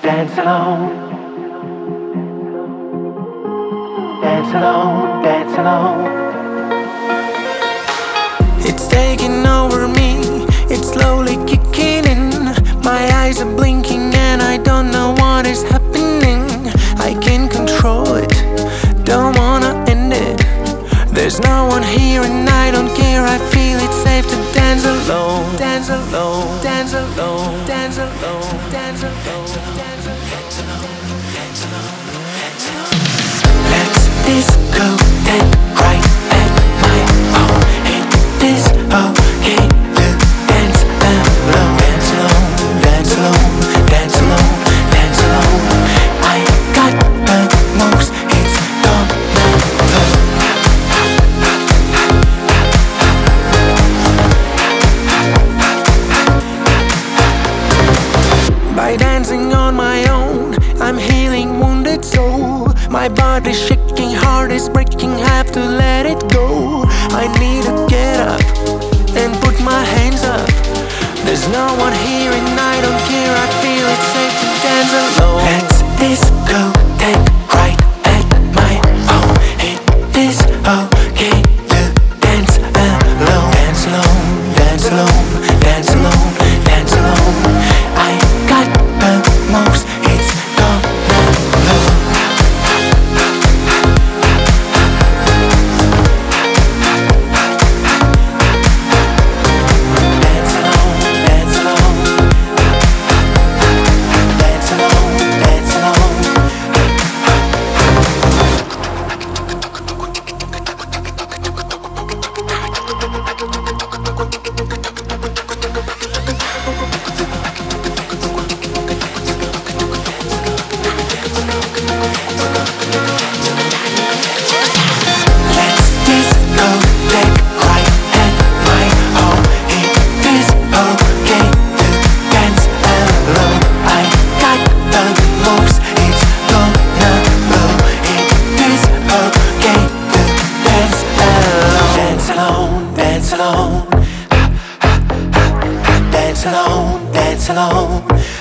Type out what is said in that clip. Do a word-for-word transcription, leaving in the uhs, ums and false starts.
dance alone, dance alone, dance alone. It's taking over me, it's slowly kicking in. My eyes are blinking and I don't know what is happening. I can't control it, don't wanna end it. There's no one here and I don't care. I feel it's safe to dance alone, dance alone, dance alone, dance alone, dance alone, dance alone, dance alone, dance alone, dance alone. Let's disco take right at my home. It is okay to dance alone, dance alone, dance alone, dance alone, dance alone. I got the moves, it's gonna blow. By dancing on my own, I'm healing wounded soul. My body's shaking, heart is breaking, have to let it go. I need to get up and put my hands up. There's no one here and I don't care. I feel it's safe to dance alone. Let's disco take right at my home. It is okay to dance alone, dance alone, dance alone, dance alone, dance alone. I got the moves, it's gonna blow. Dance alone, dance alone, dance alone, dance alone. Let's disco take right at my home. It is okay to dance alone. I got the moves, it's gonna blow. It is okay to dance alone, dance alone, dance alone, dance alone, dance alone.